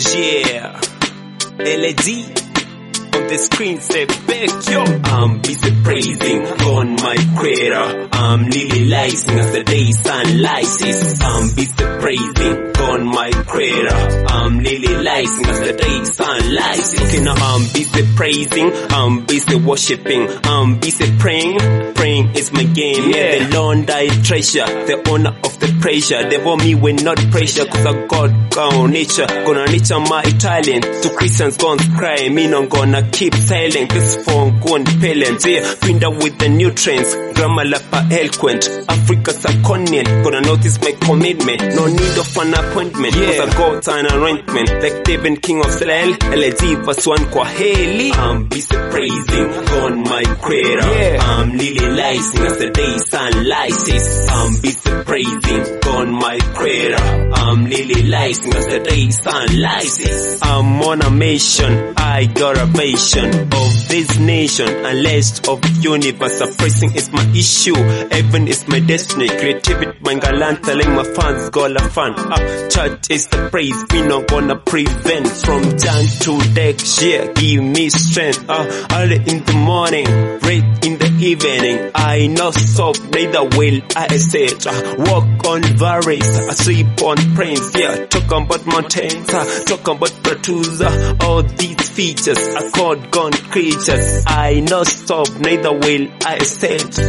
Yeah, LED on the screen say back yo. I'm busy praising on my creator. I'm lilializing as the day sun rises. I'm busy praising on my creator. I'm lilializing as the day sun rises. Okay, now I'm busy praising, I'm busy worshiping, I'm busy praying. Praying is my game. Yeah, the Lord I treasure, the honor of the pressure. They want me when not pressure, cause I got God nature. Gonna nature my talent. To Christians gonna cry, me not gonna keep silent. This phone gone pelent. Yeah, pinda with the nutrients. Grammar lapa eloquent. Africa's a continent. Gonna notice my commitment. No need of an appointment. Yeah, cause I got an anointment. Like David King of Israel. LG verse 1 kwa heli. I'm busy praising on my creator. Yeah, I'm lilializing as the day sun rises. I'm busy praising on my creator. I'm lilializing as the day sun rises. I'm on a mission. I got a vision of this nation. Unless of universe, suppressing is my issue. Heaven is my destiny. Creativity, my galanta, like my fans, gola fan. Church is the praise. We not gonna prevent from Jan to next year. Give me strength. Early in the morning, late in the evening. I not stop, neither will I sit. Walk on valleys, I sleep on plains. Yeah, talk about mountains, talk about tattoos. All these features are called gone creatures. I not stop, neither will I sit.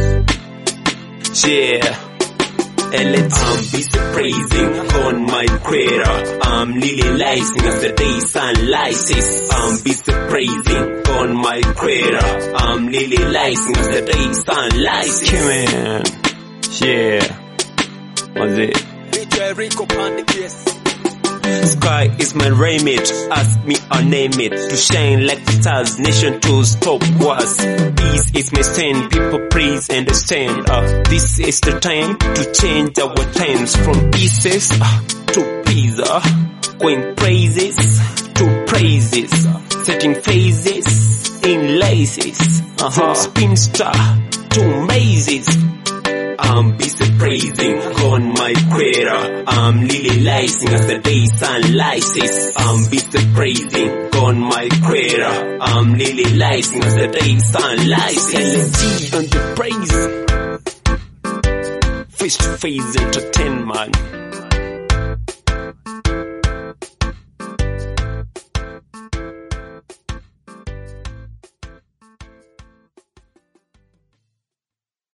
Yeah. I'm busy praising on my creator. I'm lilializing as the day sun rises. I'm busy praising on my creator. I'm lilializing as the day sun rises. Man. Yeah. What's it? Sky is my remit, ask me or name it. To shine like the stars, nation to stop wars. Peace is my stand, people praise and stand. This is the time to change our times from pieces to pizza. Going praises to praises, setting phases in laces. From spinster to mazes. I'm busy praising on my creator. I'm lilializing as the day sun rises. I'm busy praising on my creator. I'm lilializing as the day sun rises. LG on the praise. Face to face entertainment.